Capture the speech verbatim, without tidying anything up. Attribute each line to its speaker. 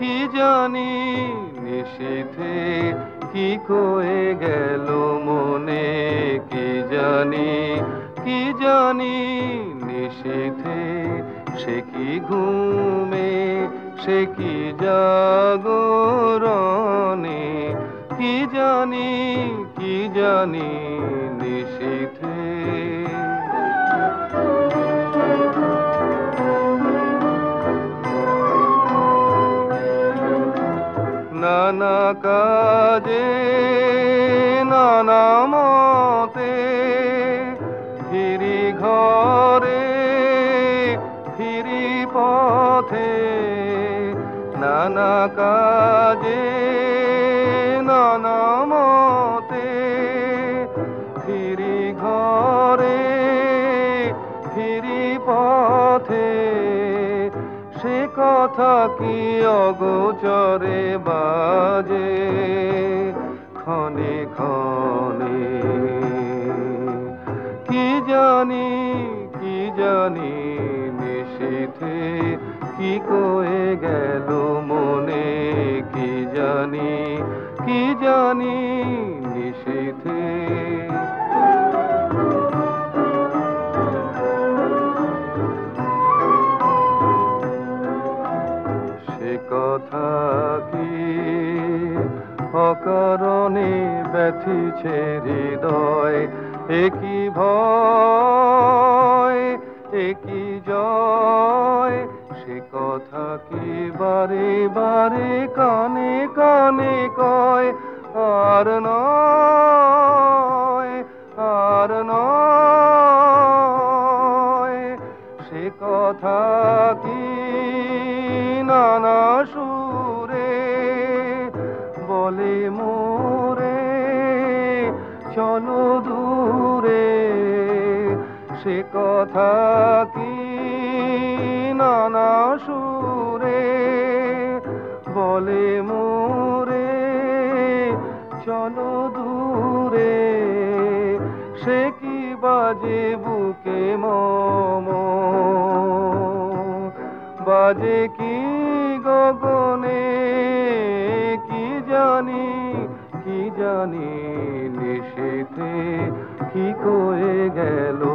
Speaker 1: কি জানি নিশীথে কি কয়ে গেল মনে, কি জানি কি জানি নিশীথে সে কি ঘুমে সে কি জাগরণে, কি জানি কি জানি নিশীথে। নানা কাজে নানা মতে ফিরি ঘরে ফিরি পথে, নানা কাজে নানা মতে ফিরি ঘরে ফিরি পথে, সে কথা কি অগোচরে বাজে ক্ষণে ক্ষণে, কি জানি কি জানি নিশীথে কি কয়ে গেল মনে, কি জানি কি জানি নিশীথে। কথা কি অকারণে ব্যথিছে হৃদয়, একই ভয় একই জয়, সে কথা কি বারে বারে কানে কানে কয়, আর নয় আর নয়, সে কথা কি নানা সুরে বলে মোরে চলো দূরে, সে কথা কি নানা সুরে বলে মোরে চলো দূরে, সে কি বাজে বুকে মম বাজে কি গগনে, কি জানি কি জানি নিশীথে কি কয়ে গেল